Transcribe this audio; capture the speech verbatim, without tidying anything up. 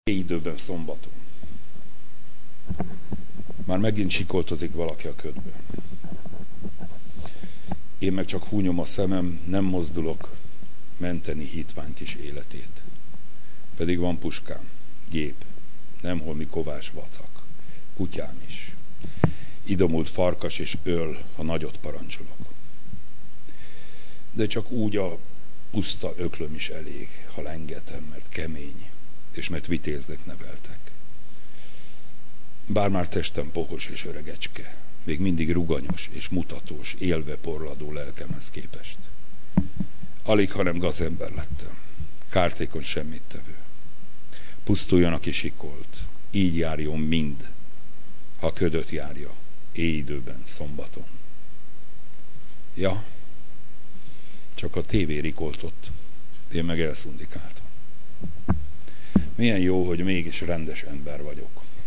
időben szombaton. Már megint sikoltozik valaki a ködbe. Én meg csak húnyom a szemem, nem mozdulok, menteni hitványt is életét. Pedig van puskám, gép, nem holmi kovás vacak, kutyám is. Idomult farkas és öl, ha nagyot parancsolok. De csak úgy a puszta öklöm is elég, ha lengetem, mert kemény, és mert vitéznek neveltek. Bár már testem pohos és öregecske, még mindig ruganyos és mutatós, élve porladó lelkemhez képest. Alig, hanem gazember lettem, kártékony semmit tevő. Pusztuljon, aki sikolt, így járjon mind, ha ködöt járja, éjidőben, szombaton. Ja, csak a tévé rikoltott, én meg elszundikáltam. Milyen jó, hogy mégis rendes ember vagyok.